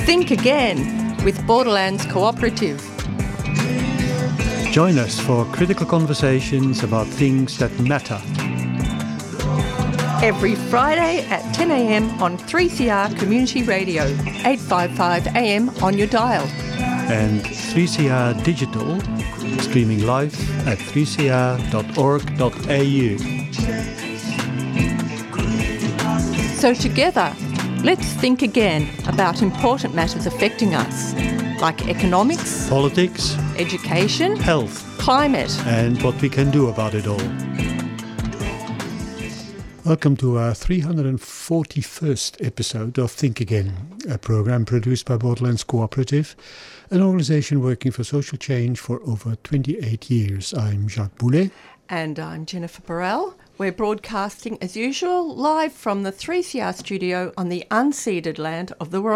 Think Again with Borderlands Cooperative. Join us for critical conversations about things that matter. Every Friday at 10 a.m. on 3CR Community Radio, 855 AM on your dial. And 3CR Digital, streaming live at 3cr.org.au. So together, let's think again about important matters affecting us, like economics, Politics, education, health, climate, and what we can do about it all. Welcome to our 341st episode of Think Again, a program produced by Borderlands Cooperative, an organisation working for social change for over 28 years. I'm Jacques Boulet. And I'm Jennifer Burrell. We're broadcasting, as usual, live from the 3CR studio on the unceded land of the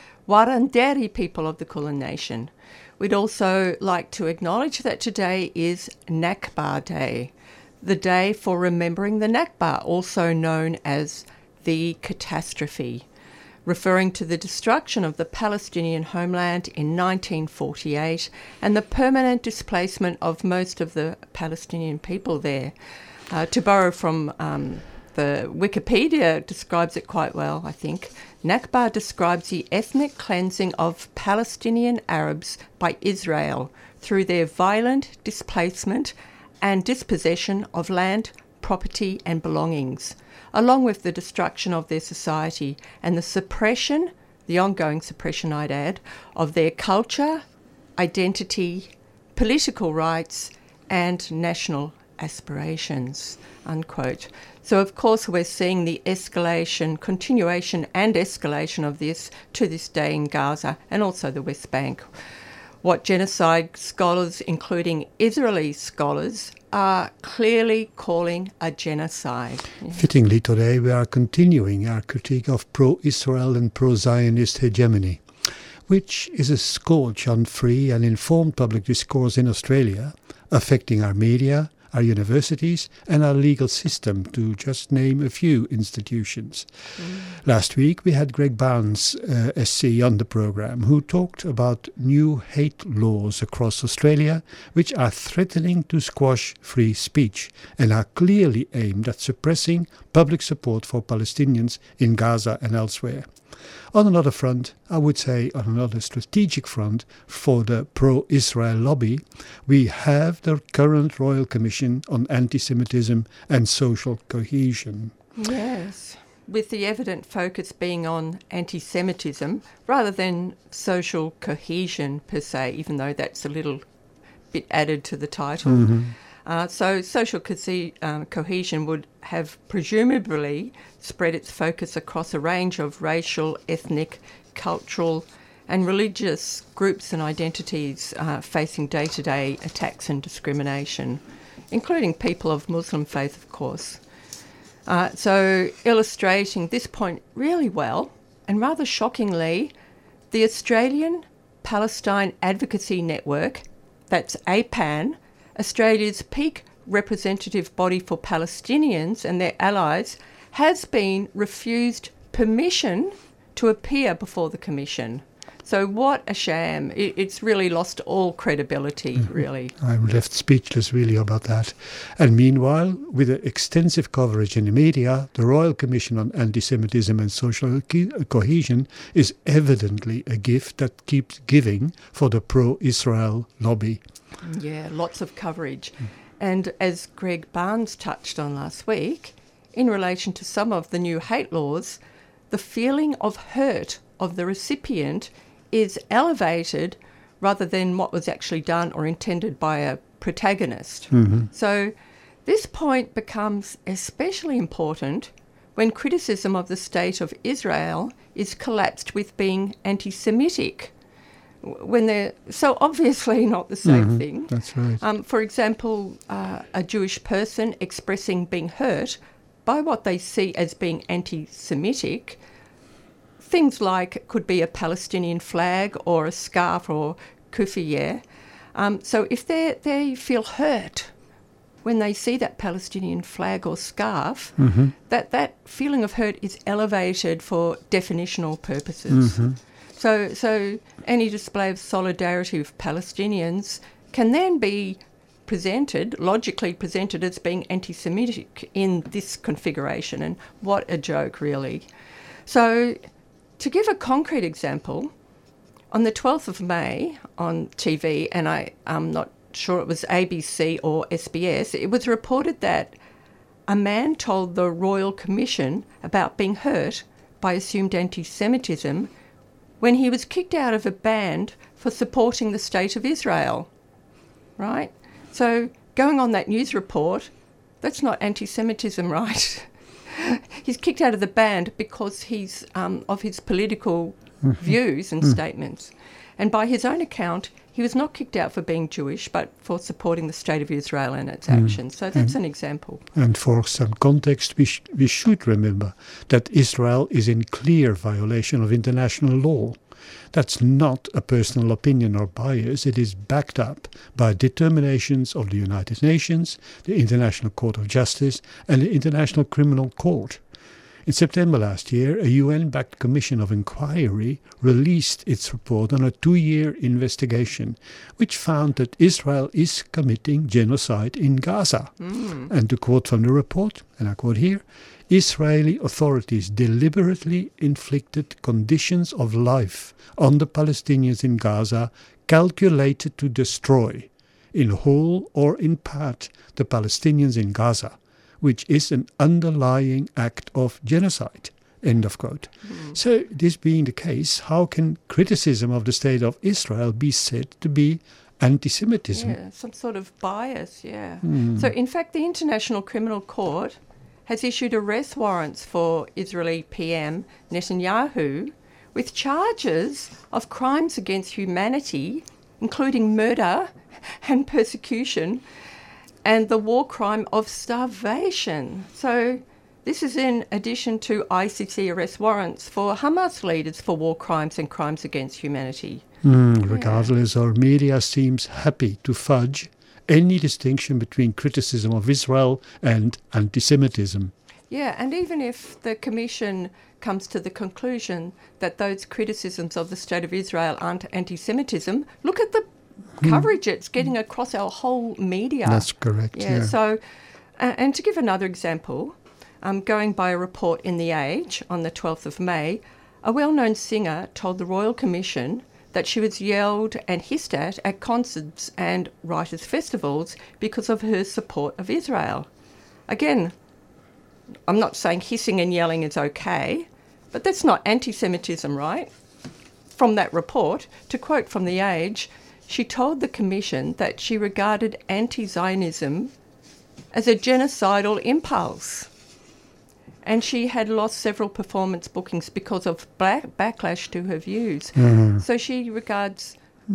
Wurundjeri people of the Kulin Nation. We'd also like to acknowledge that today is Nakba Day, the day for remembering the Nakba, also known as the catastrophe, referring to the destruction of the Palestinian homeland in 1948 and the permanent displacement of most of the Palestinian people there. To borrow from the Wikipedia describes it quite well, I think. Nakba describes the ethnic cleansing of Palestinian Arabs by Israel through their violent displacement and dispossession of land, property and belongings, along with the destruction of their society and the suppression, the ongoing suppression I'd add, of their culture, identity, political rights and national aspirations, unquote. So of course we're seeing the continuation and escalation of this to this day in Gaza and also the West Bank. What genocide scholars, including Israeli scholars, are clearly calling a genocide. Fittingly, today we are continuing our critique of pro-Israel and pro-Zionist hegemony, which is a scourge on free and informed public discourse in Australia, affecting our media, our universities and our legal system, to just name a few institutions. Last week we had Greg Barnes, SC, on the programme, who talked about new hate laws across Australia which are threatening to squash free speech and are clearly aimed at suppressing public support for Palestinians in Gaza and elsewhere. On another front, I would say on another strategic front for the pro-Israel lobby, we have the current Royal Commission on Anti-Semitism and Social Cohesion. Yes, with the evident focus being on anti-Semitism rather than social cohesion per se, even though that's a little bit added to the title. Mm-hmm. So social cohesion would have presumably spread its focus across a range of racial, ethnic, cultural and religious groups and identities facing day-to-day attacks and discrimination, including people of Muslim faith, of course. So illustrating this point really well, and rather shockingly, the Australian Palestine Advocacy Network, that's APAN, Australia's peak representative body for Palestinians and their allies, has been refused permission to appear before the Commission. So what a sham. It's really lost all credibility, really. I'm left speechless, really, about that. And meanwhile, with extensive coverage in the media, the Royal Commission on Anti-Semitism and Social Cohesion is evidently a gift that keeps giving for the pro-Israel lobby. Yeah, lots of coverage. And as Greg Barnes touched on last week, in relation to some of the new hate laws, the feeling of hurt of the recipient is elevated rather than what was actually done or intended by a protagonist. Mm-hmm. So this point becomes especially important when criticism of the state of Israel is collapsed with being anti-Semitic, when they're so obviously not the same thing. That's right. For example, a Jewish person expressing being hurt by what they see as being anti-Semitic, things like it could be a Palestinian flag or a scarf or kufiye. So if they feel hurt when they see that Palestinian flag or scarf, that feeling of hurt is elevated for definitional purposes. So any display of solidarity with Palestinians can then be logically presented as being anti-Semitic in this configuration, and what a joke, really. So, to give a concrete example, on the 12th of May on TV, and I'm not sure it was ABC or SBS, it was reported that a man told the Royal Commission about being hurt by assumed anti-Semitism when he was kicked out of a band for supporting the State of Israel, right? So going on that news report, that's not anti-Semitism, right? He's kicked out of the band because he's of his political views and statements. And by his own account, he was not kicked out for being Jewish, but for supporting the State of Israel and its actions. So that's an example. And for some context, we should remember that Israel is in clear violation of international law. That's not a personal opinion or bias. It is backed up by determinations of the United Nations, the International Court of Justice, and the International Criminal Court. In September last year, a UN-backed commission of inquiry released its report on a 2-year investigation, which found that Israel is committing genocide in Gaza. And to quote from the report, and I quote here, Israeli authorities deliberately inflicted conditions of life on the Palestinians in Gaza calculated to destroy, in whole or in part, the Palestinians in Gaza, which is an underlying act of genocide. End of quote. So, this being the case, how can criticism of the State of Israel be said to be anti-Semitism? Yeah, some sort of bias, yeah. So, in fact, the International Criminal Court has issued arrest warrants for Israeli PM Netanyahu with charges of crimes against humanity, including murder and persecution, and the war crime of starvation. So this is in addition to ICC arrest warrants for Hamas leaders for war crimes and crimes against humanity. Regardless, our media seems happy to fudge any distinction between criticism of Israel and anti-Semitism. Yeah, and even if the Commission comes to the conclusion that those criticisms of the State of Israel aren't anti-Semitism, look at the coverage it's getting across our whole media. That's correct, yeah. So, and to give another example, going by a report in The Age on the 12th of May, a well-known singer told the Royal Commission that she was yelled and hissed at concerts and writers' festivals because of her support of Israel. Again, I'm not saying hissing and yelling is okay, but that's not anti-Semitism, right? From that report, to quote from The Age, she told the Commission that she regarded anti-Zionism as a genocidal impulse. And she had lost several performance bookings because of backlash to her views. So she regards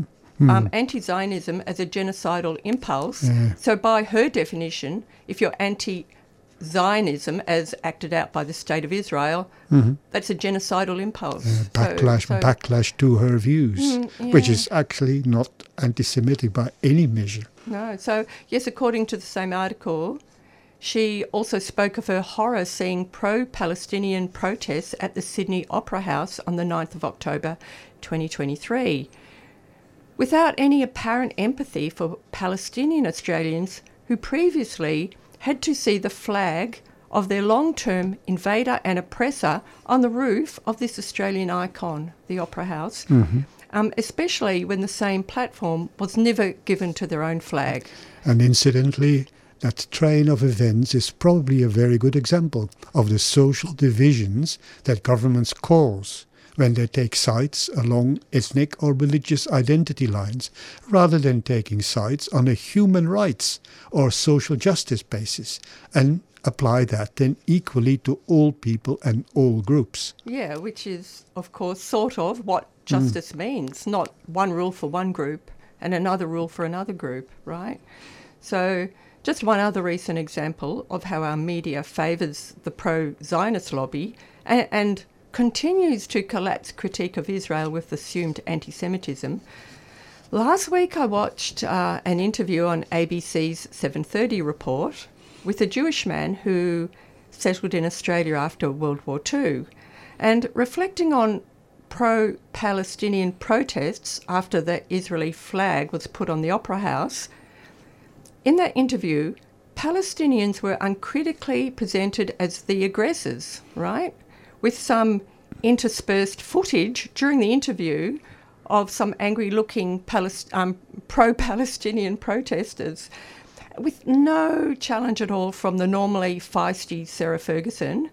anti-Zionism as a genocidal impulse. So by her definition, if you're anti-Zionism as acted out by the State of Israel, that's a genocidal impulse. Backlash to her views, which is actually not anti-Semitic by any measure. No. So, yes, according to the same article, she also spoke of her horror seeing pro-Palestinian protests at the Sydney Opera House on the 9th of October 2023, without any apparent empathy for Palestinian Australians who previously had to see the flag of their long-term invader and oppressor on the roof of this Australian icon, the Opera House, especially when the same platform was never given to their own flag. And incidentally, that train of events is probably a very good example of the social divisions that governments cause when they take sides along ethnic or religious identity lines, rather than taking sides on a human rights or social justice basis, and apply that then equally to all people and all groups. Yeah, which is, of course, sort of what justice means, not one rule for one group and another rule for another group, right? So just one other recent example of how our media favours the pro-Zionist lobby and continues to collapse critique of Israel with assumed anti-Semitism. Last week I watched an interview on ABC's 7:30 report with a Jewish man who settled in Australia after World War II, and reflecting on pro-Palestinian protests after the Israeli flag was put on the Opera House. In that interview, Palestinians were uncritically presented as the aggressors, right? With some interspersed footage during the interview of some angry-looking pro-Palestinian protesters, with no challenge at all from the normally feisty Sarah Ferguson.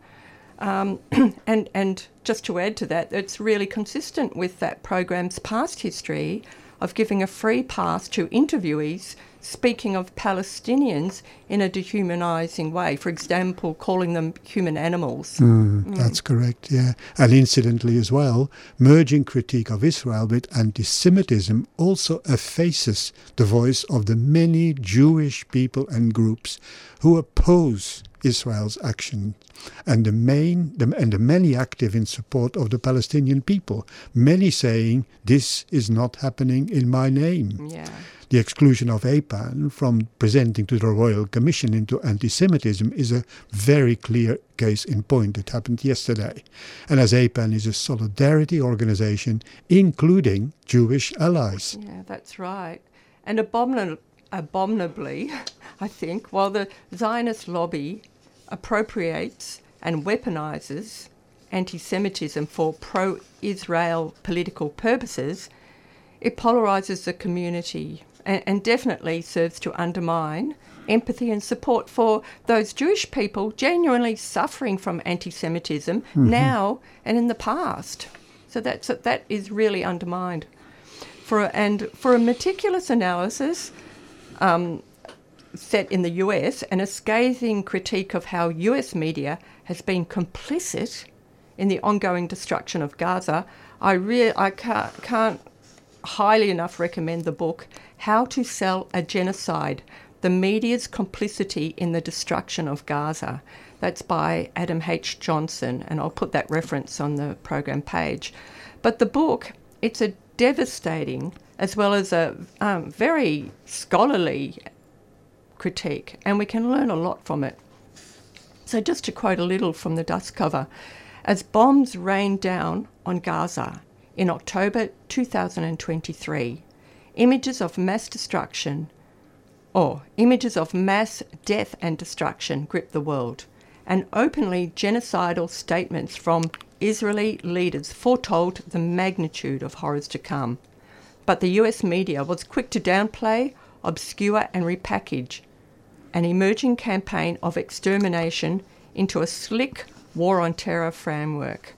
And just to add to that, it's really consistent with that program's past history of giving a free pass to interviewees speaking of Palestinians in a dehumanising way, for example, calling them human animals. That's correct, yeah. And incidentally as well, merging critique of Israel with anti-Semitism also effaces the voice of the many Jewish people and groups who oppose Israel's action, and the many active in support of the Palestinian people, many saying, this is not happening in my name. Yeah. The exclusion of AIPAN from presenting to the Royal Commission into anti-Semitism is a very clear case in point. It happened yesterday. And as AIPAN is a solidarity organization, including Jewish allies. Yeah, that's right. And abominably, I think, while the Zionist lobby appropriates and weaponizes anti-Semitism for pro-Israel political purposes, it polarizes the community and definitely serves to undermine empathy and support for those Jewish people genuinely suffering from anti-Semitism now and in the past. So that is really undermined. For a meticulous analysis set in the US and a scathing critique of how US media has been complicit in the ongoing destruction of Gaza, I can't highly enough recommend the book How to Sell a Genocide, The Media's Complicity in the Destruction of Gaza. That's by Adam H. Johnson, and I'll put that reference on the program page. But the book, it's a devastating as well as a very scholarly critique, and we can learn a lot from it. So just to quote a little from the dust cover, as bombs rained down on Gaza in October 2023, images of mass death and destruction gripped the world, and openly genocidal statements from Israeli leaders foretold the magnitude of horrors to come. But the US media was quick to downplay, obscure and repackage an emerging campaign of extermination into a slick war on terror framework.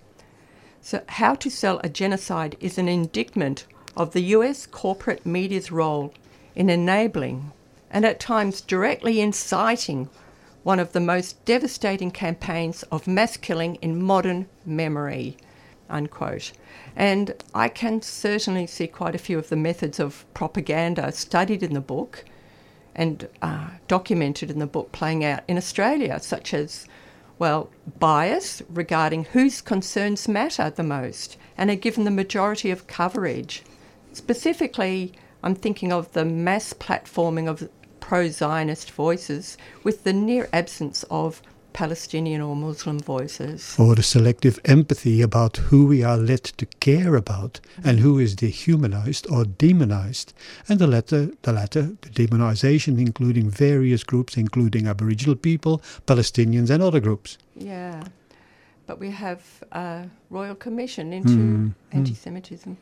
So How to Sell a Genocide is an indictment of the US corporate media's role in enabling and at times directly inciting one of the most devastating campaigns of mass killing in modern memory, unquote. And I can certainly see quite a few of the methods of propaganda studied in the book and documented in the book playing out in Australia, such as, well, bias regarding whose concerns matter the most and are given the majority of coverage. Specifically, I'm thinking of the mass platforming of pro-Zionist voices with the near absence of Palestinian or Muslim voices. Or the selective empathy about who we are led to care about and who is dehumanized or demonized. And the latter, the demonization, including various groups, including Aboriginal people, Palestinians and other groups. Yeah, but we have a Royal Commission into anti-Semitism.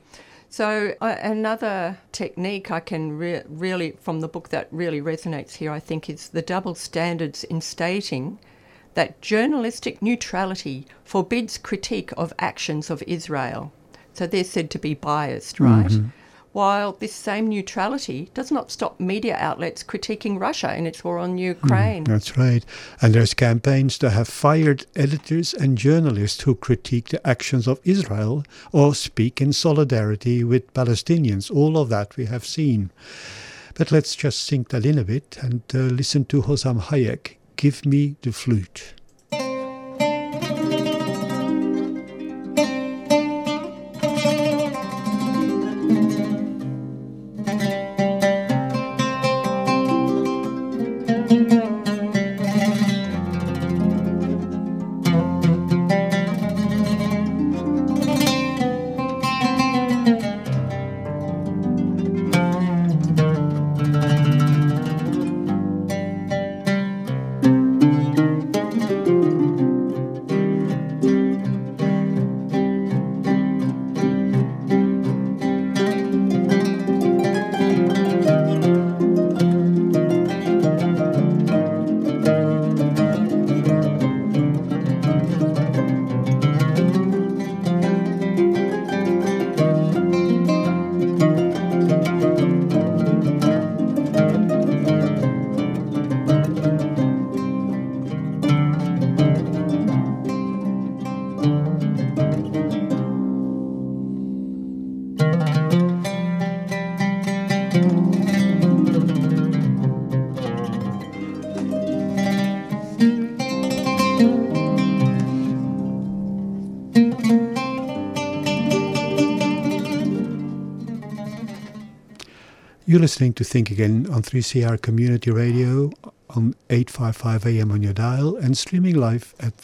So another technique I can really, from the book that really resonates here, I think, is the double standards in stating that journalistic neutrality forbids critique of actions of Israel. So they're said to be biased, right? While this same neutrality does not stop media outlets critiquing Russia in its war on Ukraine. That's right. And there's campaigns to have fired editors and journalists who critique the actions of Israel or speak in solidarity with Palestinians. All of that we have seen. But let's just sink that in a bit and listen to Hossam Hayek, Give Me the Flute. You're listening to Think Again on 3CR Community Radio on 855 AM on your dial and streaming live at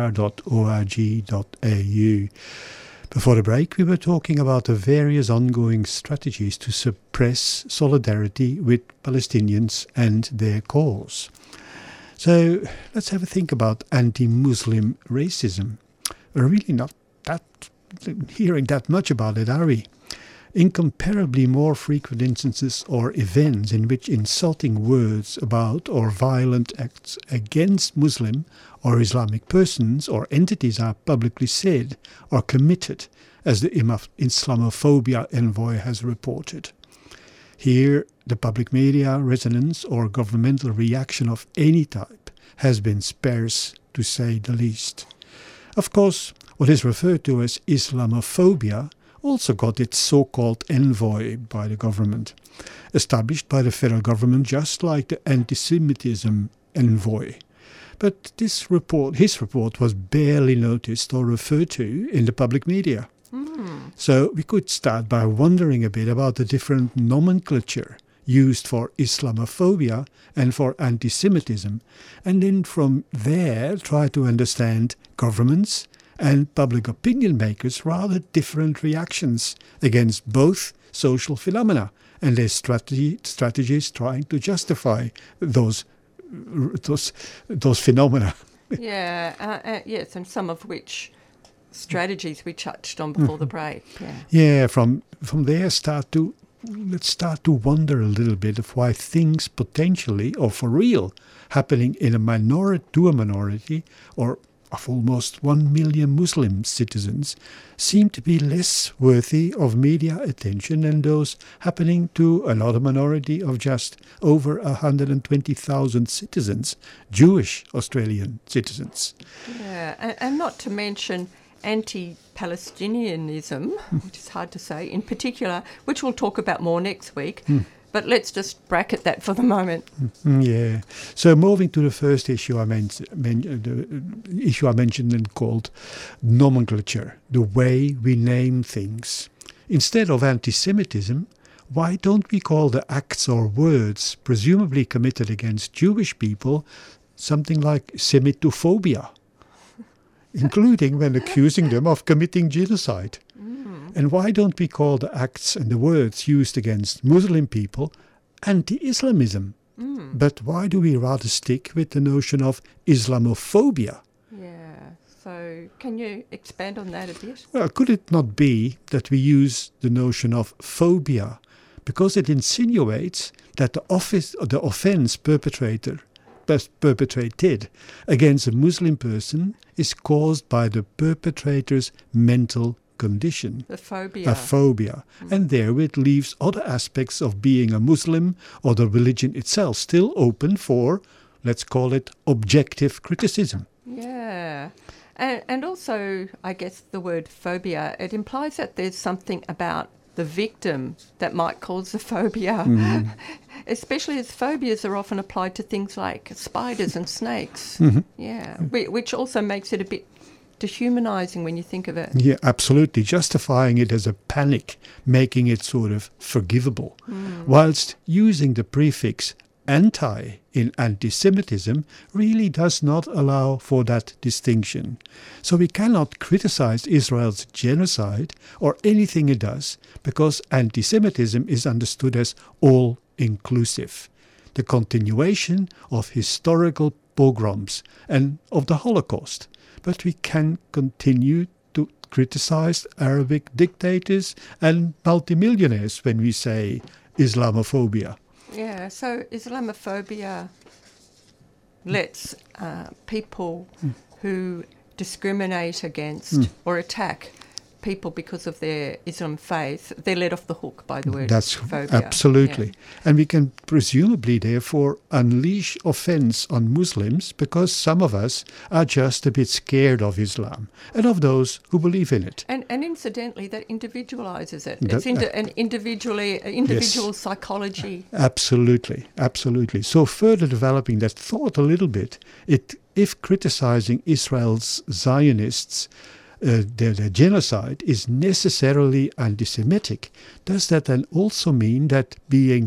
3cr.org.au. Before the break, we were talking about the various ongoing strategies to suppress solidarity with Palestinians and their cause. So let's have a think about anti-Muslim racism. We're really not hearing that much about it, are we? Incomparably more frequent instances or events in which insulting words about or violent acts against Muslim or Islamic persons or entities are publicly said or committed, as the Islamophobia envoy has reported. Here, the public media resonance or governmental reaction of any type has been sparse, to say the least. Of course, what is referred to as Islamophobia also got its so-called envoy by the government, established by the federal government just like the anti-Semitism envoy. But his report was barely noticed or referred to in the public media. So we could start by wondering a bit about the different nomenclature used for Islamophobia and for anti-Semitism, and then from there try to understand governments and public opinion makers' rather different reactions against both social phenomena and their strategies trying to justify those phenomena. Yes, and some of which strategies we touched on before the break. From there let's start to wonder a little bit of why things potentially or for real happening in a minority or of almost 1 million Muslim citizens seem to be less worthy of media attention than those happening to another minority of just over 120,000 citizens, Jewish Australian citizens. Yeah, and not to mention anti-Palestinianism, which is hard to say, in particular, which we'll talk about more next week. But let's just bracket that for the moment. Yeah. So moving to the first issue I mentioned and called nomenclature, the way we name things. Instead of anti-Semitism, why don't we call the acts or words presumably committed against Jewish people something like Semitophobia, including when accusing them of committing genocide? And why don't we call the acts and the words used against Muslim people anti-Islamism? But why do we rather stick with the notion of Islamophobia? Yeah, so can you expand on that a bit? Well, could it not be that we use the notion of phobia because it insinuates that the offence perpetrated against a Muslim person is caused by the perpetrator's mental condition, a phobia, and therewith leaves other aspects of being a Muslim or the religion itself still open for, let's call it, objective criticism. Yeah, and also, I guess the word phobia, it implies that there's something about the victim that might cause the phobia, especially as phobias are often applied to things like spiders and snakes. Which also makes it a bit dehumanizing when you think of it. Yeah, absolutely. Justifying it as a panic, making it sort of forgivable, whilst using the prefix anti in anti-Semitism really does not allow for that distinction. So we cannot criticize Israel's genocide or anything it does because anti-Semitism is understood as all-inclusive, the continuation of historical pogroms and of the Holocaust. But we can continue to criticize Arabic dictators and multimillionaires when we say Islamophobia. Yeah, so Islamophobia lets people who discriminate against or attack people because of their Islam faith, they're let off the hook by the word phobia. Absolutely. Yeah. And we can presumably, therefore, unleash offense on Muslims because some of us are just a bit scared of Islam and of those who believe in it. And incidentally, that individualizes it. It's an individual psychology. Absolutely. So further developing that thought a little bit, if criticizing Israel's Zionists their genocide is necessarily anti-Semitic, does that then also mean that being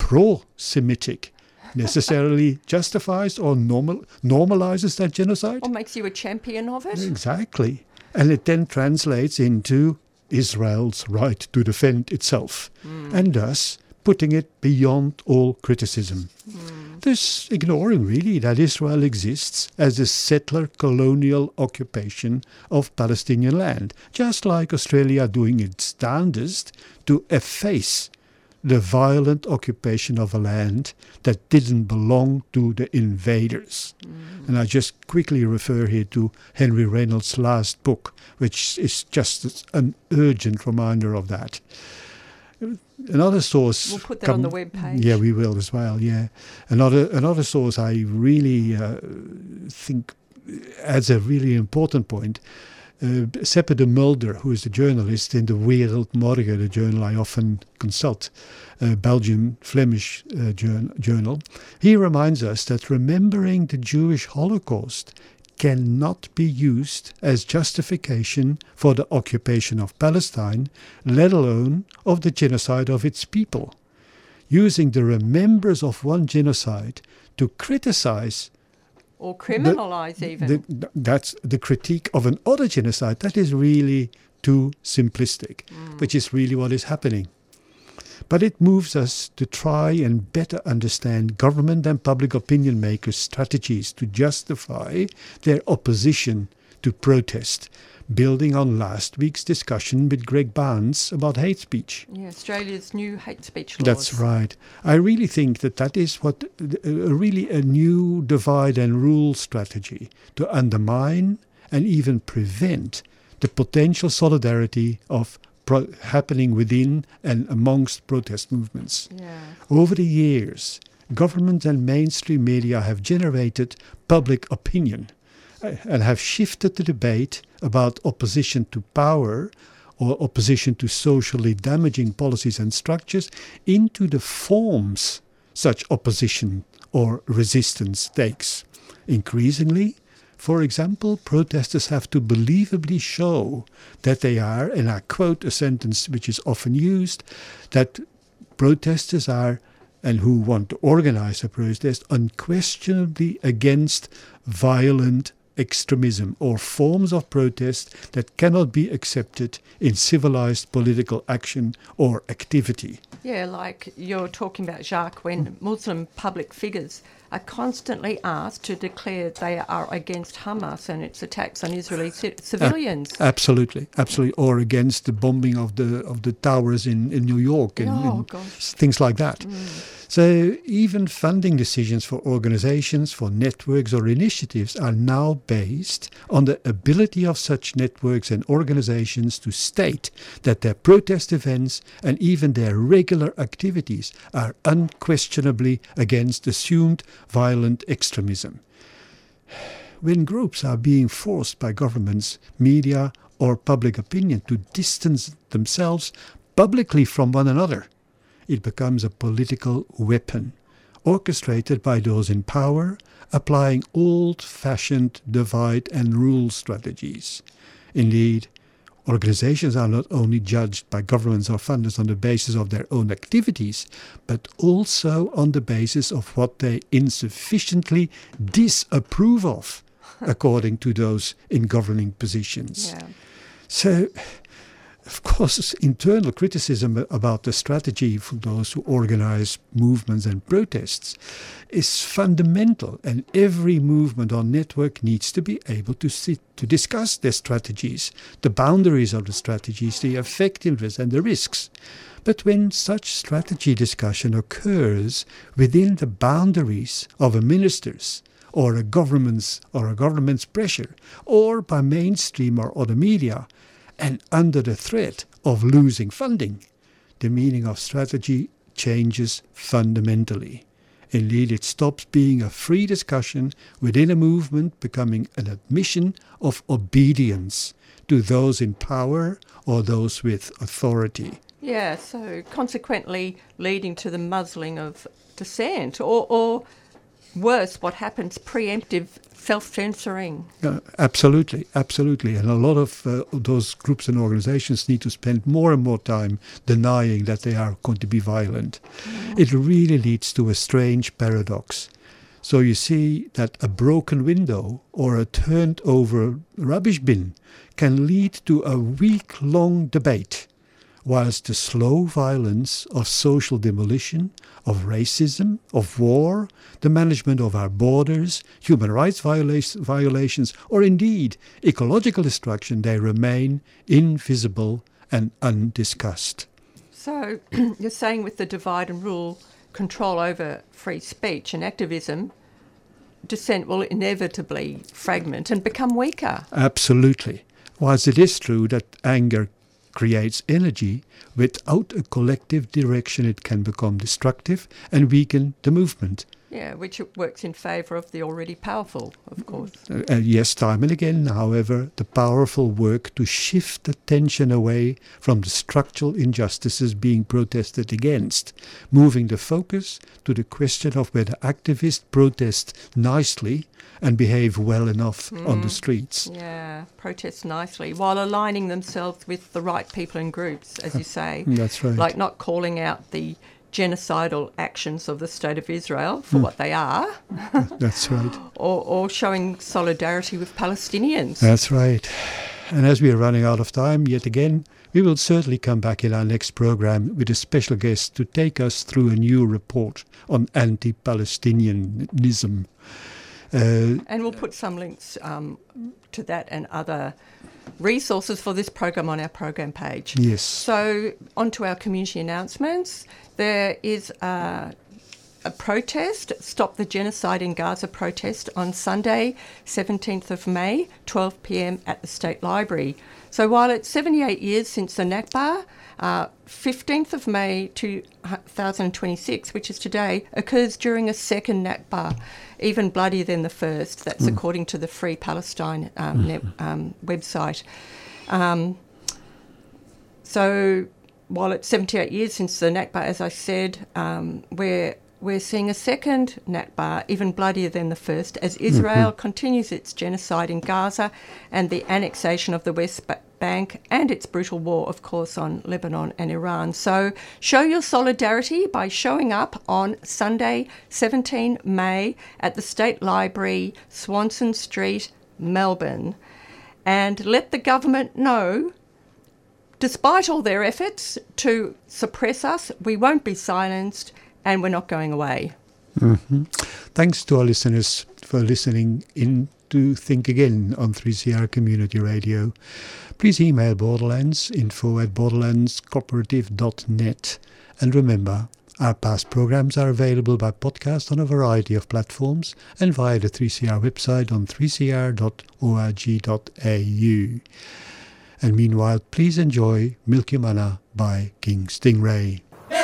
pro-Semitic necessarily justifies or normalizes that genocide. Or makes you a champion of it. Exactly. And it then translates into Israel's right to defend itself, and thus putting it beyond all criticism. Thus ignoring really that Israel exists as a settler colonial occupation of Palestinian land, just like Australia doing its darndest to efface the violent occupation of a land that didn't belong to the invaders. And I just quickly refer here to Henry Reynolds' last book, which is just an urgent reminder of that. Another source... We'll put that on the webpage. Yeah, we will as well, yeah. Another source I really think adds a really important point. Seppe de Mulder, who is a journalist in the Wereldmorgen, the journal I often consult, Belgian Flemish journal, he reminds us that remembering the Jewish Holocaust cannot be used as justification for the occupation of Palestine, let alone of the genocide of its people. Using the remembrance of one genocide to criticize or criminalize that's the critique of another genocide. That is really too simplistic, which is really what is happening. But it moves us to try and better understand government and public opinion makers' strategies to justify their opposition to protest, building on last week's discussion with Greg Barnes about hate speech. Yeah, Australia's new hate speech laws. That's right. I really think that is what really a new divide and rule strategy to undermine and even prevent the potential solidarity of happening within and amongst protest movements. Yeah. Over the years, government and mainstream media have generated public opinion and have shifted the debate about opposition to power or opposition to socially damaging policies and structures into the forms such opposition or resistance takes. Increasingly, for example, protesters have to believably show that they are, and I quote a sentence which is often used, that protesters are, and who want to organize a protest, unquestionably against violent extremism or forms of protest that cannot be accepted in civilized political action or activity. Yeah, like you're talking about, Jacques, when Muslim public figures are constantly asked to declare they are against Hamas and its attacks on Israeli civilians. Absolutely. Or against the bombing of the towers in New York and things like that. So even funding decisions for organizations, for networks or initiatives are now based on the ability of such networks and organizations to state that their protest events and even their regular activities are unquestionably against assumed violent extremism. When groups are being forced by governments, media or public opinion to distance themselves publicly from one another, it becomes a political weapon, orchestrated by those in power, applying old-fashioned divide and rule strategies. Indeed, organizations are not only judged by governments or funders on the basis of their own activities, but also on the basis of what they insufficiently disapprove of, according to those in governing positions. Yeah. So, of course, internal criticism about the strategy for those who organize movements and protests is fundamental, and every movement or network needs to be able to discuss their strategies, the boundaries of the strategies, the effectiveness and the risks. But when such strategy discussion occurs within the boundaries of a minister's or a government's pressure, or by mainstream or other media, and under the threat of losing funding, the meaning of strategy changes fundamentally. Indeed, it stops being a free discussion within a movement, becoming an admission of obedience to those in power or those with authority. Yeah, so consequently leading to the muzzling of dissent or worse, what happens, preemptive self-censoring. Absolutely. And a lot of those groups and organizations need to spend more and more time denying that they are going to be violent. It really leads to a strange paradox. So you see that a broken window or a turned over rubbish bin can lead to a week-long debate, whilst the slow violence of social demolition, of racism, of war, the management of our borders, human rights violations, or indeed ecological destruction, they remain invisible and undiscussed. So you're saying with the divide and rule control over free speech and activism, dissent will inevitably fragment and become weaker. Absolutely. Whilst it is true that anger creates energy, without a collective direction it can become destructive and weaken the movement. Yeah, which works in favour of the already powerful, of course. Yes, time and again, however, the powerful work to shift attention away from the structural injustices being protested against, moving the focus to the question of whether activists protest nicely and behave well enough on the streets. Yeah, protest nicely, while aligning themselves with the right people and groups, as you say. That's right. Like not calling out the genocidal actions of the State of Israel for what they are. That's right. or showing solidarity with Palestinians. That's right. And as we are running out of time yet again, we will certainly come back in our next program with a special guest to take us through a new report on anti-Palestinianism. And we'll put some links to that and other resources for this program on our program page. Yes. So on to our community announcements. There is a protest, Stop the Genocide in Gaza protest on Sunday, 17th of May, 12 p.m. at the State Library. So while it's 78 years since the Nakba, 15th of May 2026, which is today, occurs during a second Nakba, even bloodier than the first. That's according to the Free Palestine website. So while it's 78 years since the Nakba, as I said, we're seeing a second Nakba, even bloodier than the first, as Israel continues its genocide in Gaza and the annexation of the West Bank and its brutal war, of course, on Lebanon and Iran. So show your solidarity by showing up on Sunday, 17 May at the State Library, Swanson Street, Melbourne, and let the government know, despite all their efforts to suppress us, we won't be silenced and we're not going away. Thanks to our listeners for listening in to Think Again on 3CR Community Radio. Please email Borderlands, info@borderlandscooperative.net. And remember, our past programs are available by podcast on a variety of platforms and via the 3CR website on 3cr.org.au. And meanwhile, please enjoy Milk Yumana by King Stingray.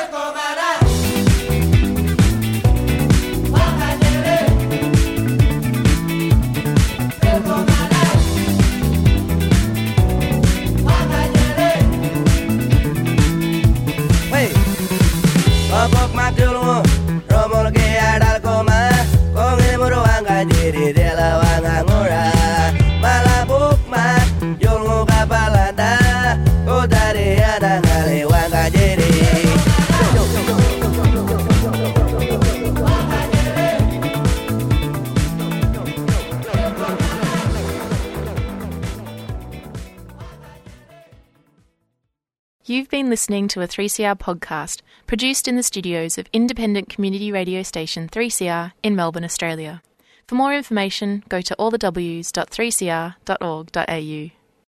You've been listening to a 3CR podcast produced in the studios of independent community radio station 3CR in Melbourne, Australia. For more information, go to allthews.3cr.org.au.